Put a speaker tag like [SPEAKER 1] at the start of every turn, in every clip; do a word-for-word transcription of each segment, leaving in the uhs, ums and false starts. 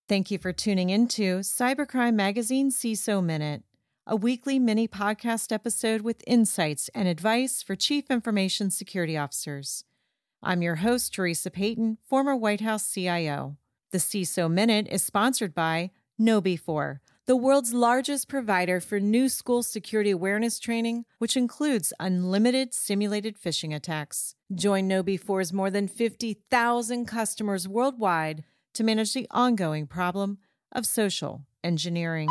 [SPEAKER 1] Thank you for tuning into Cybercrime Magazine C I S O Minute, a weekly mini podcast episode with insights and advice for Chief Information Security Officers. I'm your host, Teresa Payton, former White House C I O. The C I S O Minute is sponsored by Know Before, the world's largest provider for new school security awareness training, which includes unlimited simulated phishing attacks. Join Know Before's more than fifty thousand customers worldwide to manage the ongoing problem of social engineering.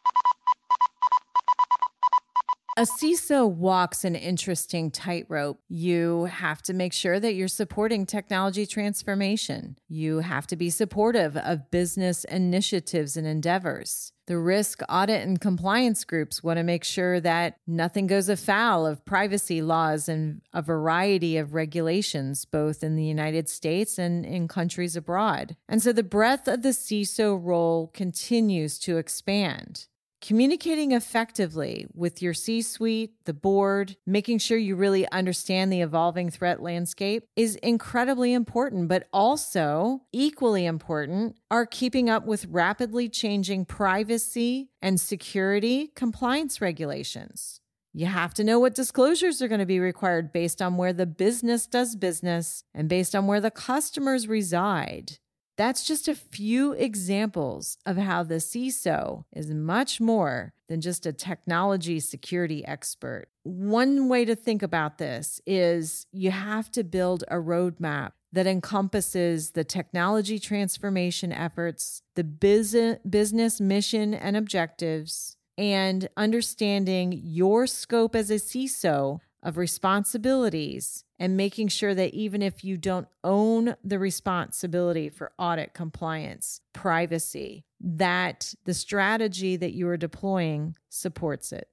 [SPEAKER 1] A C I S O walks an interesting tightrope. You have to make sure that you're supporting technology transformation. You have to be supportive of business initiatives and endeavors. The risk, audit, and compliance groups want to make sure that nothing goes afoul of privacy laws and a variety of regulations, both in the United States and in countries abroad. And so the breadth of the C I S O role continues to expand. Communicating effectively with your C-suite, the board, making sure you really understand the evolving threat landscape is incredibly important, but also equally important are keeping up with rapidly changing privacy and security compliance regulations. You have to know what disclosures are going to be required based on where the business does business and based on where the customers reside. That's just a few examples of how the C I S O is much more than just a technology security expert. One way to think about this is you have to build a roadmap that encompasses the technology transformation efforts, the business business mission and objectives, and understanding your scope as a C I S O of responsibilities and making sure that even if you don't own the responsibility for audit, compliance, privacy, that the strategy that you are deploying supports it.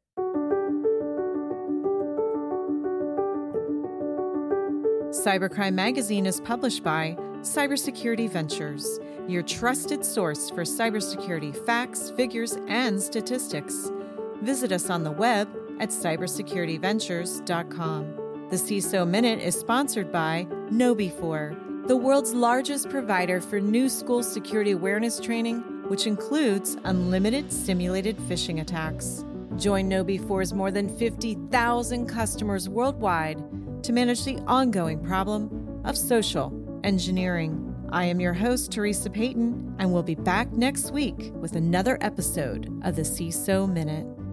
[SPEAKER 1] Cybercrime Magazine is published by Cybersecurity Ventures, your trusted source for cybersecurity facts, figures, and statistics. Visit us on the web at cybersecurity ventures dot com. The C I S O Minute is sponsored by Know Before, the world's largest provider for new school security awareness training, which includes unlimited simulated phishing attacks. Join Know Before's more than fifty thousand customers worldwide to manage the ongoing problem of social engineering. I am your host, Teresa Payton, and we'll be back next week with another episode of the C I S O Minute.